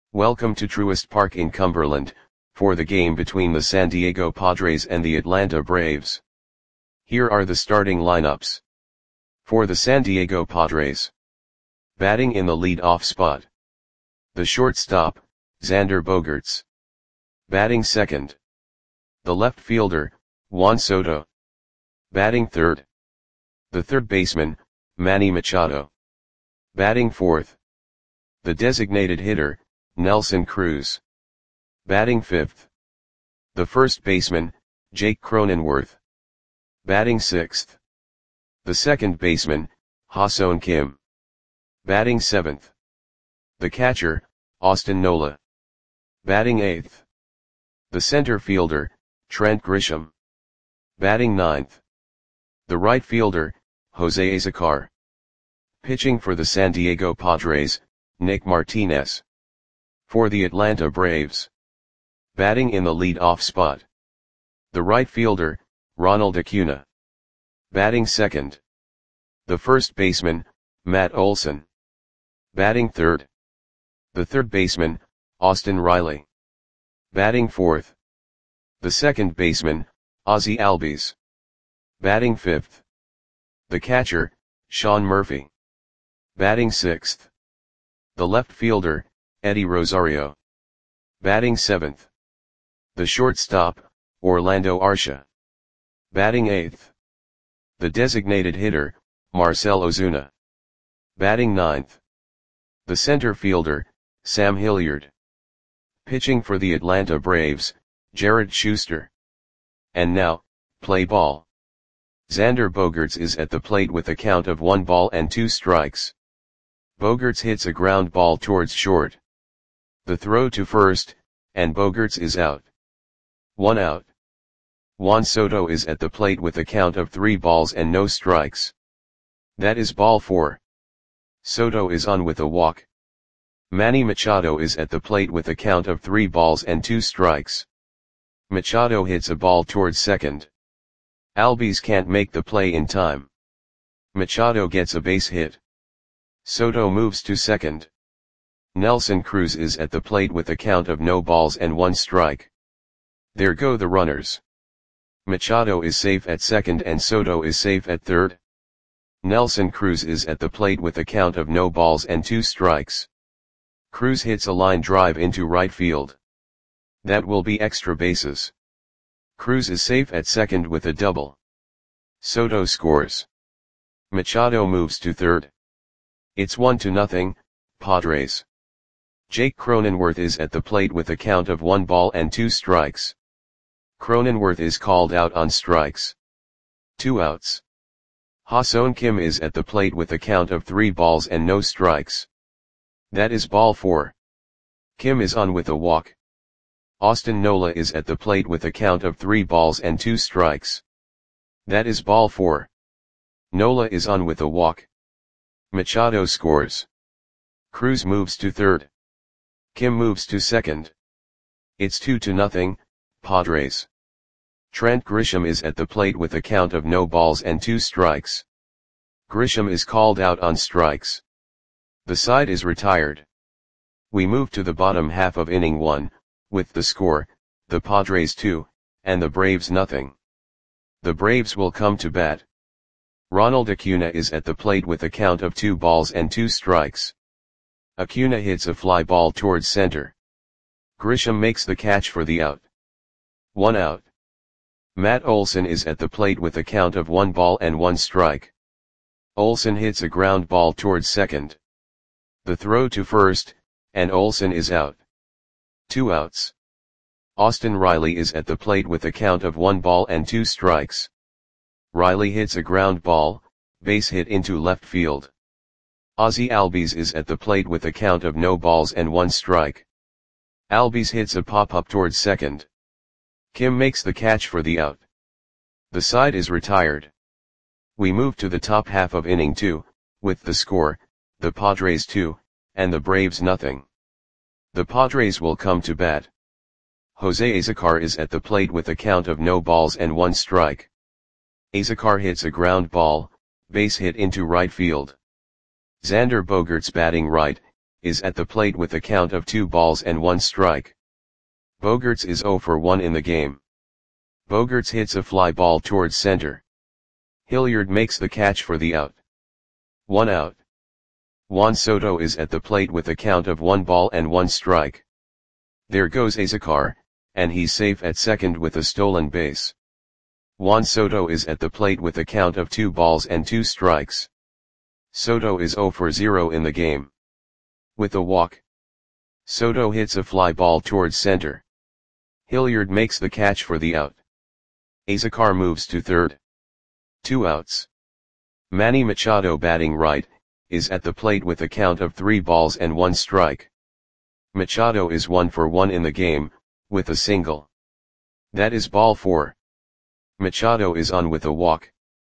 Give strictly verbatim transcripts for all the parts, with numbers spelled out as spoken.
Welcome to Truist Park in Cumberland, for the game between the San Diego Padres and the Atlanta Braves. Here are the starting lineups. For the San Diego Padres. Batting in the lead-off spot. The shortstop, Xander Bogaerts. Batting second. The left fielder, Juan Soto. Batting third. The third baseman, Manny Machado. Batting fourth. The designated hitter, Nelson Cruz. Batting fifth. The first baseman, Jake Cronenworth. Batting sixth. The second baseman, Ha-Seong Kim. Batting seventh. The catcher, Austin Nola. Batting eighth. The center fielder, Trent Grisham. Batting ninth. The right fielder, Jose Azocar. Pitching for the San Diego Padres, Nick Martinez. For the Atlanta Braves. Batting in the lead-off spot. The right fielder, Ronald Acuna. Batting second. The first baseman, Matt Olson. Batting third. The third baseman, Austin Riley. Batting fourth. The second baseman, Ozzie Albies. Batting fifth. The catcher, Sean Murphy. Batting sixth. The left fielder, Eddie Rosario. Batting seventh. The shortstop, Orlando Arcia. Batting eighth. The designated hitter, Marcell Ozuna. Batting ninth. The center fielder, Sam Hilliard. Pitching for the Atlanta Braves, Jared Schuster. And now, play ball. Xander Bogaerts is at the plate with a count of one ball and two strikes. Bogaerts hits a ground ball towards short. The throw to first, and Bogaerts is out. One out. Juan Soto is at the plate with a count of three balls and no strikes. That is ball four. Soto is on with a walk. Manny Machado is at the plate with a count of three balls and two strikes. Machado hits a ball towards second. Albies can't make the play in time. Machado gets a base hit. Soto moves to second. Nelson Cruz is at the plate with a count of no balls and one strike. There go the runners. Machado is safe at second and Soto is safe at third. Nelson Cruz is at the plate with a count of no balls and two strikes. Cruz hits a line drive into right field. That will be extra bases. Cruz is safe at second with a double. Soto scores. Machado moves to third. It's one to nothing, Padres. Jake Cronenworth is at the plate with a count of one ball and two strikes. Cronenworth is called out on strikes. Two outs. Ha-Seong Kim is at the plate with a count of three balls and no strikes. That is ball four. Kim is on with a walk. Austin Nola is at the plate with a count of three balls and two strikes. That is ball four. Nola is on with a walk. Machado scores. Cruz moves to third. Kim moves to second. It's two to nothing, Padres. Trent Grisham is at the plate with a count of no balls and two strikes. Grisham is called out on strikes. The side is retired. We move to the bottom half of inning one, with the score, the Padres two, and the Braves nothing. The Braves will come to bat. Ronald Acuna is at the plate with a count of two balls and two strikes. Acuna hits a fly ball towards center. Grisham makes the catch for the out. One out. Matt Olson is at the plate with a count of one ball and one strike. Olson hits a ground ball towards second. The throw to first, and Olson is out. Two outs. Austin Riley is at the plate with a count of one ball and two strikes. Riley hits a ground ball, base hit into left field. Ozzie Albies is at the plate with a count of no balls and one strike. Albies hits a pop-up towards second. Kim makes the catch for the out. The side is retired. We move to the top half of inning two, with the score, the Padres two, and the Braves nothing. The Padres will come to bat. Jose Azocar is at the plate with a count of no balls and one strike. Azocar hits a ground ball, base hit into right field. Xander Bogaerts batting right, is at the plate with a count of two balls and one strike. Bogaerts is zero for one in the game. Bogaerts hits a fly ball towards center. Hilliard makes the catch for the out. One out. Juan Soto is at the plate with a count of one ball and one strike. There goes Azocar, and he's safe at second with a stolen base. Juan Soto is at the plate with a count of two balls and two strikes. Soto is zero for zero in the game. With a walk, Soto hits a fly ball towards center. Hilliard makes the catch for the out. Azocar moves to third. Two outs. Manny Machado, batting right, is at the plate with a count of three balls and one strike. Machado is one for one in the game, with a single. That is ball four. Machado is on with a walk.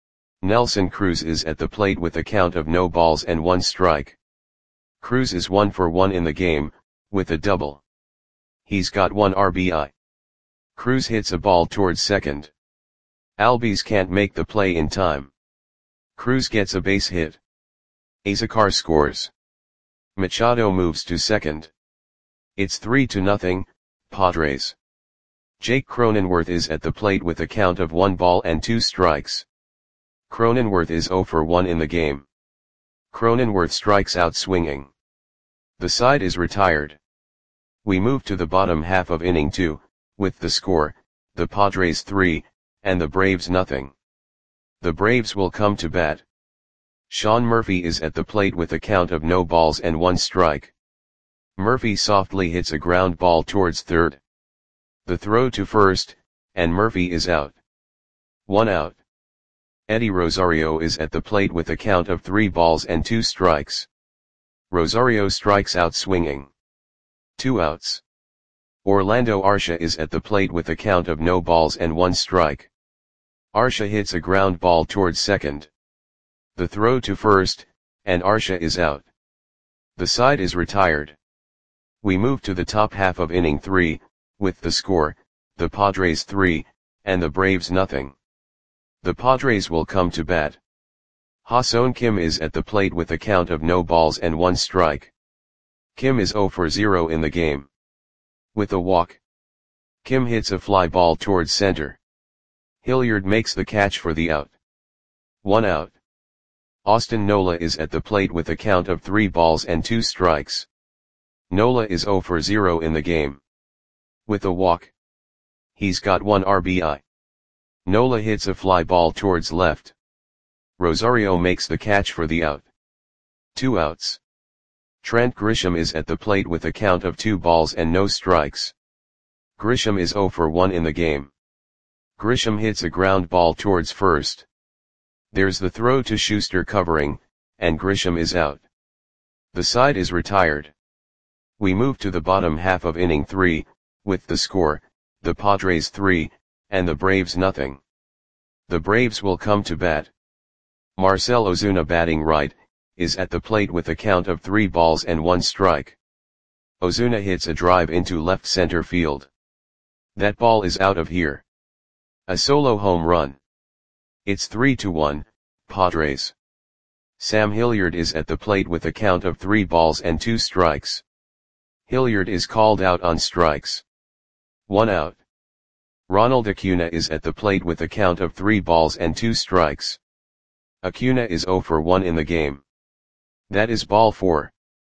Nelson Cruz is at the plate with a count of no balls and one strike. Cruz is one for one in the game, with a double. He's got one R B I. Cruz hits a ball towards second. Albies can't make the play in time. Cruz gets a base hit. Azocar scores. Machado moves to second. It's three to nothing, Padres. Jake Cronenworth is at the plate with a count of one ball and two strikes. Cronenworth is zero for one in the game. Cronenworth strikes out swinging. The side is retired. We move to the bottom half of inning two, with the score, the Padres three, and the Braves nothing. The Braves will come to bat. Sean Murphy is at the plate with a count of no balls and one strike. Murphy softly hits a ground ball towards third. The throw to first, and Murphy is out. One out. Eddie Rosario is at the plate with a count of three balls and two strikes. Rosario strikes out swinging. Two outs. Orlando Arcia is at the plate with a count of no balls and one strike. Arcia hits a ground ball towards second. The throw to first, and Arcia is out. The side is retired. We move to the top half of inning three, with the score, the Padres three, and the Braves nothing. The Padres will come to bat. Ha-Seong Kim is at the plate with a count of no balls and one strike. Kim is zero for zero in the game. With a walk, Kim hits a fly ball towards center. Hilliard makes the catch for the out. One out. Austin Nola is at the plate with a count of three balls and two strikes. Nola is zero for zero in the game. With a walk, he's got one R B I. Nola hits a fly ball towards left. Rosario makes the catch for the out. Two outs. Trent Grisham is at the plate with a count of two balls and no strikes. Grisham is zero for one in the game. Grisham hits a ground ball towards first. There's the throw to Schuster covering, and Grisham is out. The side is retired. We move to the bottom half of inning three, with the score, the Padres three, and the Braves nothing. The Braves will come to bat. Marcell Ozuna, batting right, is at the plate with a count of three balls and one strike. Ozuna hits a drive into left center field. That ball is out of here. A solo home run. It's three to one, Padres. Sam Hilliard is at the plate with a count of three balls and two strikes. Hilliard is called out on strikes. One out. Ronald Acuna is at the plate with a count of three balls and two strikes. Acuna is zero for one in the game. That is ball four.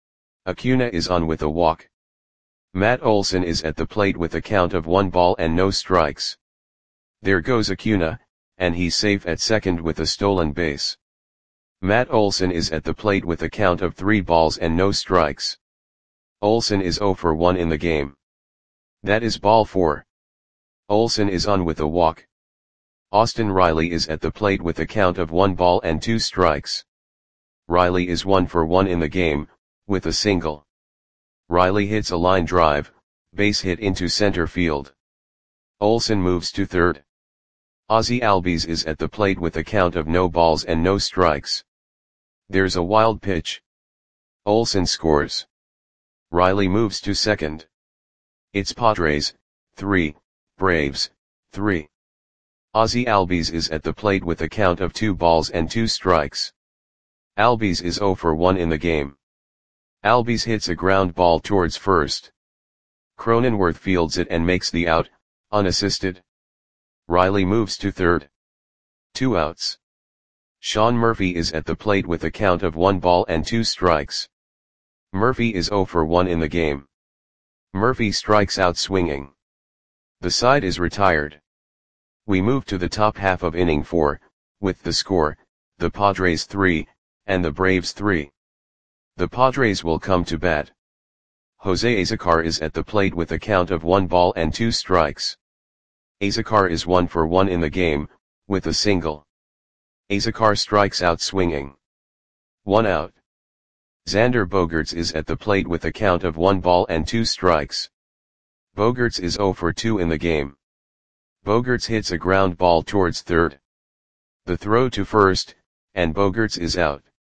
Acuna is on with a walk. Matt Olson is at the plate with a count of one ball and no strikes. There goes Acuna, and he's safe at second with a stolen base. Matt Olson is at the plate with a count of three balls and no strikes. Olson is zero for one in the game. That is ball four. Olson is on with a walk. Austin Riley is at the plate with a count of one ball and two strikes. Riley is one for one in the game, with a single. Riley hits a line drive, base hit into center field. Olson moves to third. Ozzie Albies is at the plate with a count of no balls and no strikes. There's a wild pitch. Olson scores. Riley moves to second. It's Padres, three, Braves, three. Ozzie Albies is at the plate with a count of two balls and two strikes. Albies is zero for one in the game. Albies hits a ground ball towards first. Cronenworth fields it and makes the out, unassisted. Riley moves to third. Two outs. Sean Murphy is at the plate with a count of one ball and two strikes. Murphy is oh for one in the game. Murphy strikes out swinging. The side is retired. We move to the top half of inning four, with the score, the Padres three, and the Braves three. The Padres will come to bat. Jose Azocar is at the plate with a count of one ball and two strikes. Azocar is one for one in the game, with a single. Azocar strikes out swinging. One out. Xander Bogaerts is at the plate with a count of one ball and two strikes. Bogaerts is oh for two in the game. Bogaerts hits a ground ball towards third. The throw to first, and Bogaerts is out.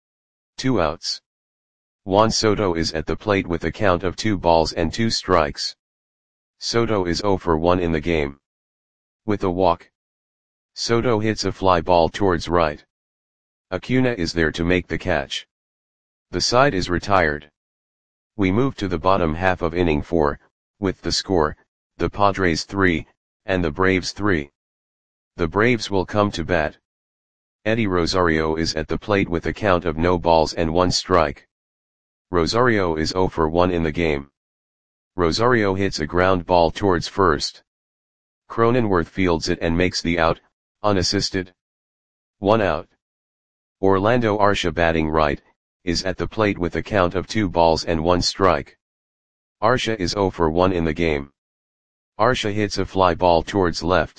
Two outs. Juan Soto is at the plate with a count of two balls and two strikes. Soto is oh for one in the game. With a walk. Soto hits a fly ball towards right. Acuna is there to make the catch. The side is retired. We move to the bottom half of inning four, with the score, the Padres three, and the Braves three. The Braves will come to bat. Eddie Rosario is at the plate with a count of no balls and one strike. Rosario is oh for one in the game. Rosario hits a ground ball towards first. Cronenworth fields it and makes the out, unassisted. One out. Orlando Arcia, batting right, is at the plate with a count of two balls and one strike. Arcia is oh for one in the game. Arcia hits a fly ball towards left.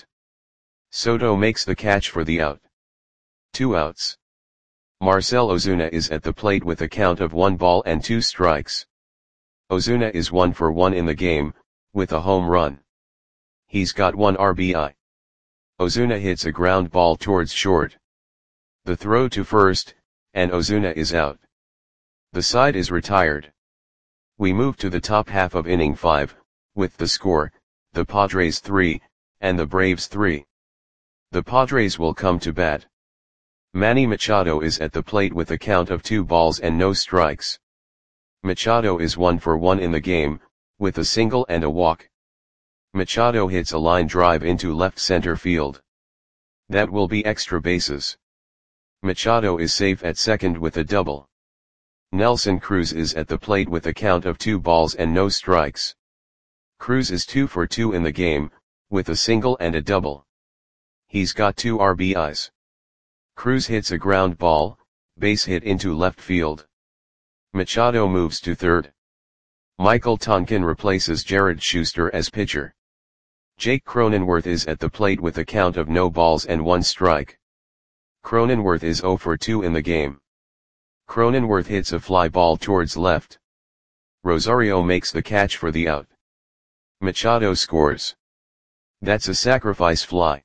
Soto makes the catch for the out. Two outs. Marcell Ozuna is at the plate with a count of one ball and two strikes. Ozuna is one for one in the game, with a home run. He's got one R B I. Ozuna hits a ground ball towards short. The throw to first, and Ozuna is out. The side is retired. We move to the top half of inning five, with the score, the Padres three, and the Braves three. The Padres will come to bat. Manny Machado is at the plate with a count of two balls and no strikes. Machado is one for one in the game, with a single and a walk. Machado hits a line drive into left center field. That will be extra bases. Machado is safe at second with a double. Nelson Cruz is at the plate with a count of two balls and no strikes. Cruz is two for two in the game, with a single and a double. He's got two R B Is. Cruz hits a ground ball, base hit into left field. Machado moves to third. Michael Tonkin replaces Jared Schuster as pitcher. Jake Cronenworth is at the plate with a count of no balls and one strike. Cronenworth is oh for two in the game. Cronenworth hits a fly ball towards left. Rosario makes the catch for the out. Machado scores. That's a sacrifice fly.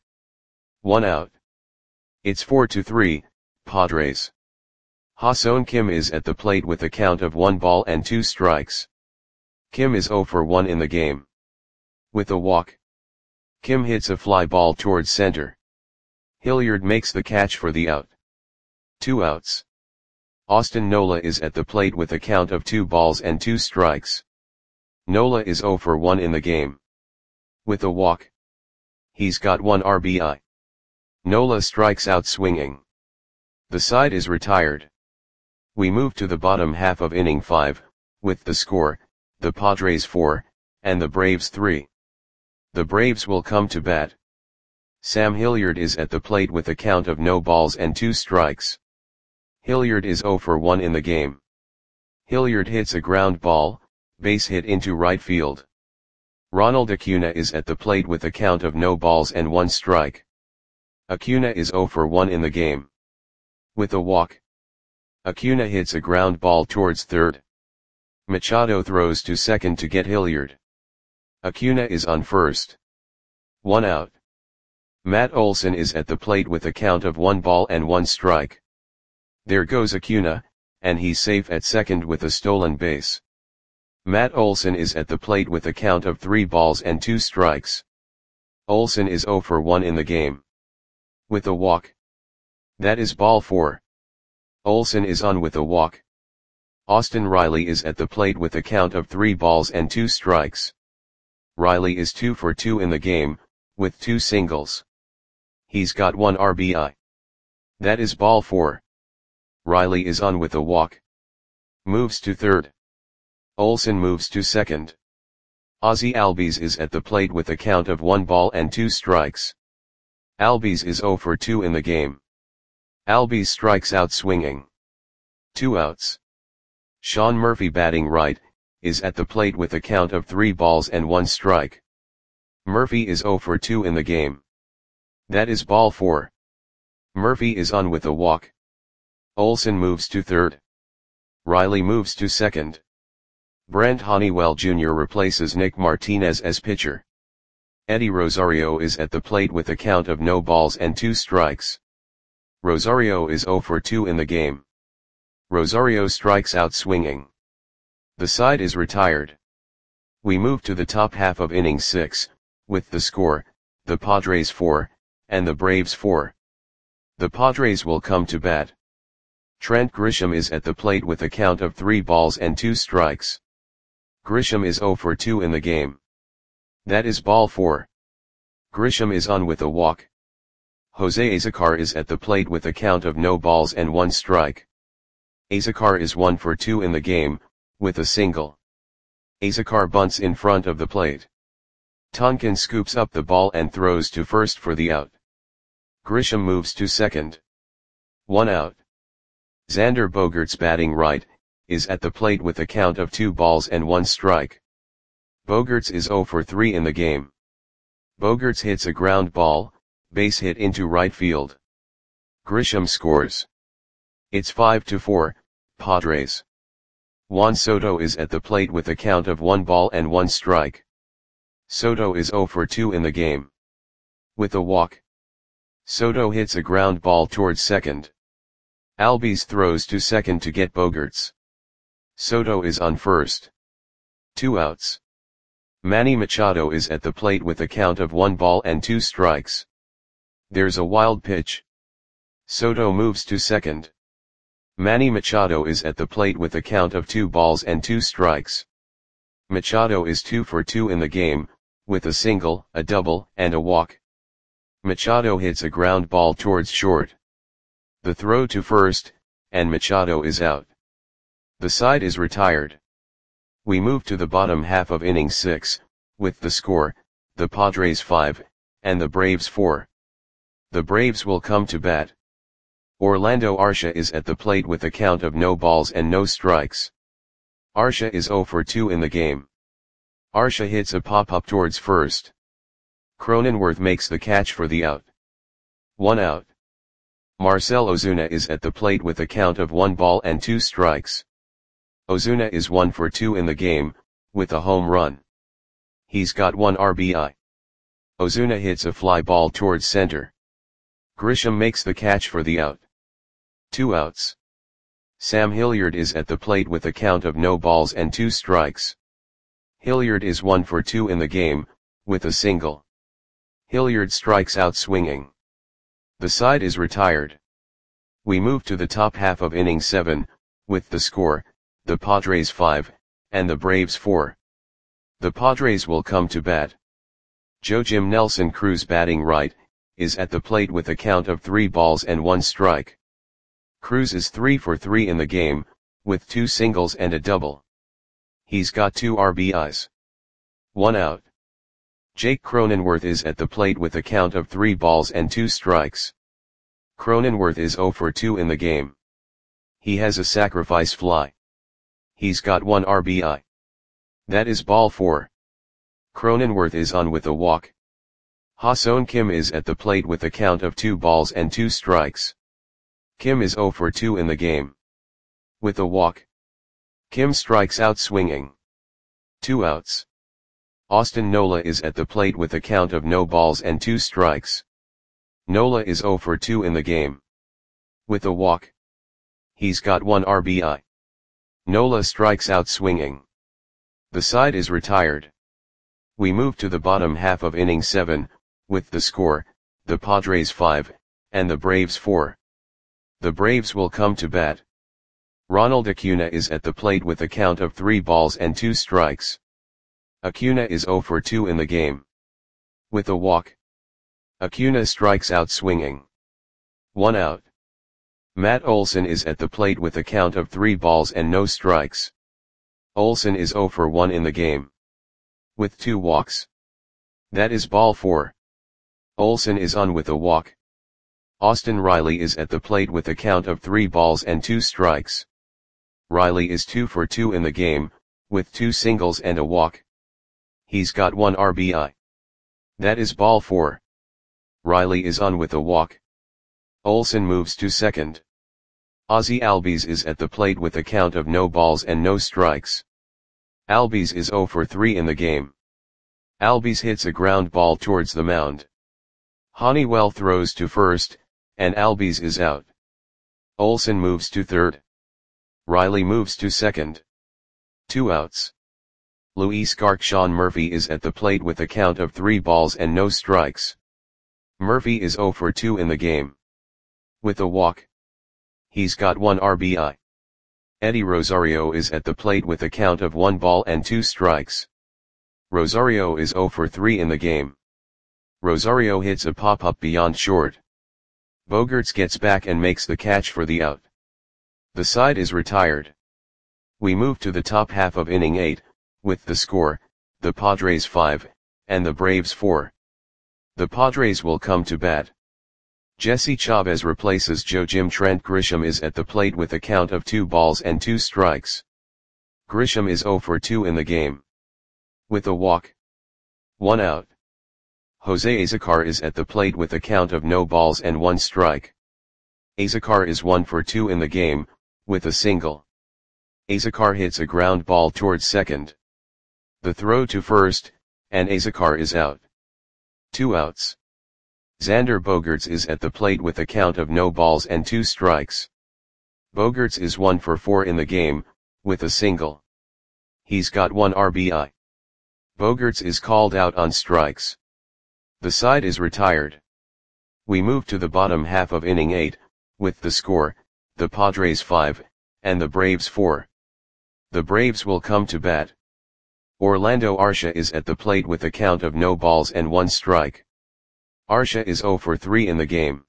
One out. It's four to three, Padres. Ha-Seong Kim is at the plate with a count of one ball and two strikes. Kim is oh for one in the game. With a walk. Kim hits a fly ball towards center. Hilliard makes the catch for the out. Two outs. Austin Nola is at the plate with a count of two balls and two strikes. Nola is oh for one in the game. With a walk. He's got one R B I. Nola strikes out swinging. The side is retired. We move to the bottom half of inning five, with the score, the Padres four, and the Braves three. The Braves will come to bat. Sam Hilliard is at the plate with a count of no balls and two strikes. Hilliard is oh for one in the game. Hilliard hits a ground ball, base hit into right field. Ronald Acuna is at the plate with a count of no balls and one strike. Acuna is oh for one in the game. With a walk. Acuna hits a ground ball towards third. Machado throws to second to get Hilliard. Acuna is on first. One out. Matt Olson is at the plate with a count of one ball and one strike. There goes Acuna, and he's safe at second with a stolen base. Matt Olson is at the plate with a count of three balls and two strikes. Olson is oh for one in the game. With a walk. That is ball four. Olson is on with a walk. Austin Riley is at the plate with a count of three balls and two strikes. Riley is two for two in the game, with two singles. He's got one R B I. That is ball four. Riley is on with a walk. Moves to third. Olson moves to second. Ozzie Albies is at the plate with a count of one ball and two strikes. Albies is zero for two in the game. Albies strikes out swinging. Two outs. Sean Murphy batting right, is at the plate with a count of three balls and one strike. Murphy is zero for two in the game. That is ball four. Murphy is on with a walk. Olson moves to third. Riley moves to second. Brent Honeywell Junior replaces Nick Martinez as pitcher. Eddie Rosario is at the plate with a count of no balls and two strikes. Rosario is zero for two in the game. Rosario strikes out swinging. The side is retired. We move to the top half of inning six, with the score, the Padres four, and the Braves four. The Padres will come to bat. Trent Grisham is at the plate with a count of three balls and two strikes. Grisham is zero for two in the game. That is ball four. Grisham is on with a walk. Jose Azocar is at the plate with a count of no balls and one strike. Azocar is one for two in the game, with a single. Azocar bunts in front of the plate. Tonkin scoops up the ball and throws to first for the out. Grisham moves to second. One out. Xander Bogaerts batting right, is at the plate with a count of two balls and one strike. Bogaerts is zero for three in the game. Bogaerts hits a ground ball, base hit into right field. Grisham scores. It's five to four, Padres. Juan Soto is at the plate with a count of one ball and one strike. Soto is zero for two in the game. With a walk. Soto hits a ground ball towards second. Albies throws to second to get Bogaerts. Soto is on first. Two outs. Manny Machado is at the plate with a count of one ball and two strikes. There's a wild pitch. Soto moves to second. Manny Machado is at the plate with a count of two balls and two strikes. Machado is two for two in the game, with a single, a double, and a walk. Machado hits a ground ball towards short. The throw to first, and Machado is out. The side is retired. We move to the bottom half of inning six, with the score, the Padres five, and the Braves four. The Braves will come to bat. Orlando Arcia is at the plate with a count of no balls and no strikes. Arcia is zero for two in the game. Arcia hits a pop-up towards first. Cronenworth makes the catch for the out. One out. Marcell Ozuna is at the plate with a count of one ball and two strikes. Ozuna is one for two in the game, with a home run. He's got one R B I. Ozuna hits a fly ball towards center. Grisham makes the catch for the out. Two outs. Sam Hilliard is at the plate with a count of no balls and two strikes. Hilliard is one for two in the game, with a single. Hilliard strikes out swinging. The side is retired. We move to the top half of inning seven, with the score, the Padres five, and the Braves four. The Padres will come to bat. Joe Jim Nelson Cruz batting right, is at the plate with a count of three balls and one strike. Cruz is three for three in the game, with two singles and a double. He's got two R B Is. One out. Jake Cronenworth is at the plate with a count of three balls and two strikes. Cronenworth is zero for two in the game. He has a sacrifice fly. He's got one R B I. That is ball four. Cronenworth is on with a walk. Ha-Seong Kim is at the plate with a count of two balls and two strikes. Kim is zero for two in the game. With a walk. Kim strikes out swinging. Two outs. Austin Nola is at the plate with a count of no balls and two strikes. Nola is zero for two in the game. With a walk. He's got one R B I. Nola strikes out swinging. The side is retired. We move to the bottom half of inning seven, with the score, the Padres five, and the Braves four. The Braves will come to bat. Ronald Acuna is at the plate with a count of three balls and two strikes. Acuna is zero for two in the game. With a walk, Acuna strikes out swinging. One out. Matt Olson is at the plate with a count of three balls and no strikes. Olson is zero for one in the game. With two walks. That is ball four. Olson is on with a walk. Austin Riley is at the plate with a count of three balls and two strikes. Riley is two for two in the game, with two singles and a walk. He's got one R B I. That is ball four. Riley is on with a walk. Olson moves to second. Ozzie Albies is at the plate with a count of no balls and no strikes. Albies is zero for three in the game. Albies hits a ground ball towards the mound. Honeywell throws to first, and Albies is out. Olson moves to third. Riley moves to second. Two outs. Luis Gark Sean Murphy is at the plate with a count of three balls and no strikes. Murphy is zero for two in the game. With a walk. He's got one R B I. Eddie Rosario is at the plate with a count of one ball and two strikes. Rosario is zero for three in the game. Rosario hits a pop-up beyond short. Bogaerts gets back and makes the catch for the out. The side is retired. We move to the top half of inning eight, with the score, the Padres five, and the Braves four. The Padres will come to bat. Jesse Chavez replaces Joe Jim Trent. Grisham is at the plate with a count of two balls and two strikes. Grisham is zero for two in the game. With a walk. One out. Jose Azocar is at the plate with a count of no balls and one strike. Azocar is one for two in the game, with a single. Azocar hits a ground ball towards second. The throw to first, and Azocar is out. Two outs. Xander Bogaerts is at the plate with a count of no balls and two strikes. Bogaerts is one for four in the game, with a single. He's got one R B I. Bogaerts is called out on strikes. The side is retired. We move to the bottom half of inning eight, with the score, the Padres five, and the Braves four. The Braves will come to bat. Orlando Arcia is at the plate with a count of no balls and one strike. Arcia is zero for three in the game.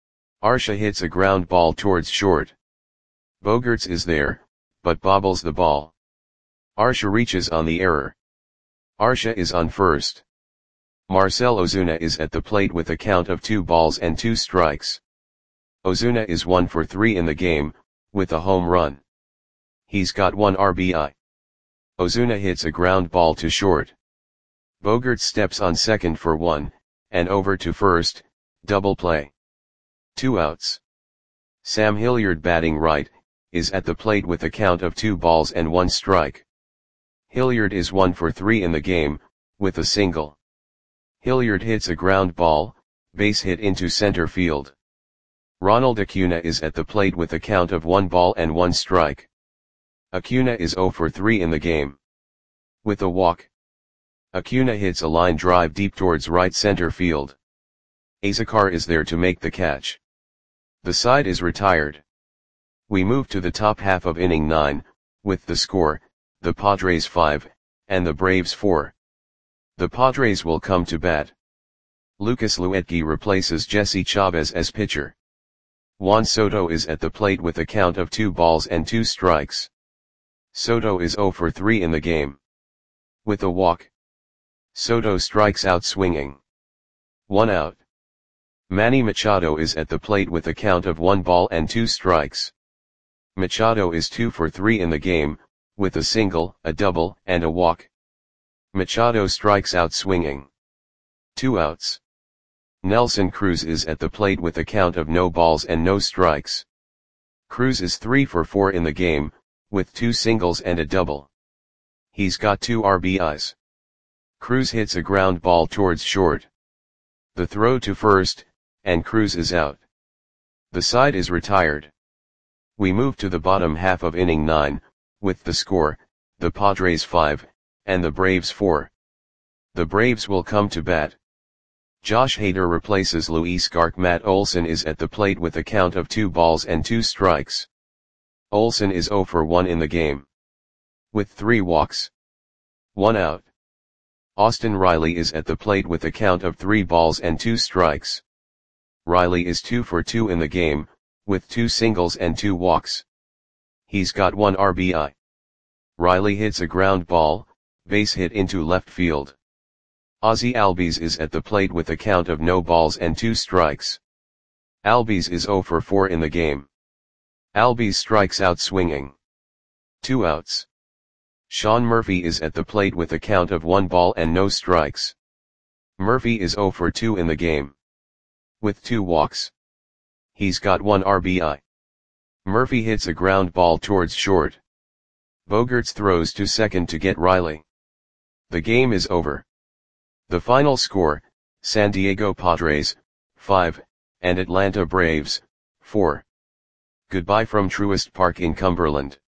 Arcia hits a ground ball towards short. Bogaerts is there, but bobbles the ball. Arcia reaches on the error. Arcia is on first. Marcell Ozuna is at the plate with a count of two balls and two strikes. Ozuna is one for three in the game, with a home run. He's got one R B I. Ozuna hits a ground ball to short. Bogaerts steps on second for one, and over to first, double play. Two outs. Sam Hilliard, batting right, is at the plate with a count of two balls and one strike. Hilliard is one for three in the game, with a single. Hilliard hits a ground ball, base hit into center field. Ronald Acuna is at the plate with a count of one ball and one strike. Acuna is zero for three in the game. With a walk. Acuna hits a line drive deep towards right center field. Azocar is there to make the catch. The side is retired. We move to the top half of inning nine, with the score, the Padres five, and the Braves four. The Padres will come to bat. Lucas Luetge replaces Jesse Chavez as pitcher. Juan Soto is at the plate with a count of two balls and two strikes. Soto is zero for three in the game. With a walk. Soto strikes out swinging. One out. Manny Machado is at the plate with a count of one ball and two strikes. Machado is two for three in the game, with a single, a double, and a walk. Machado strikes out swinging. Two outs. Nelson Cruz is at the plate with a count of no balls and no strikes. Cruz is three for four in the game, with two singles and a double. He's got two R B Is. Cruz hits a ground ball towards short. The throw to first, and Cruz is out. The side is retired. We move to the bottom half of inning nine, with the score, the Padres five, and the Braves four. The Braves will come to bat. Josh Hader replaces Luis Gark. Matt Olson is at the plate with a count of two balls and two strikes. Olsen is zero for one in the game, with three walks, one out. Austin Riley is at the plate with a count of three balls and two strikes. Riley is two for two in the game, with two singles and two walks. He's got one R B I. Riley hits a ground ball, base hit into left field. Ozzie Albies is at the plate with a count of no balls and two strikes. Albies is zero for four in the game. Albies strikes out swinging. Two outs. Sean Murphy is at the plate with a count of one ball and no strikes. Murphy is zero for two in the game, with two walks. He's got one R B I. Murphy hits a ground ball towards short. Bogaerts throws to second to get Riley. The game is over. The final score, San Diego Padres, five, and Atlanta Braves, four. Goodbye from Truist Park in Cumberland.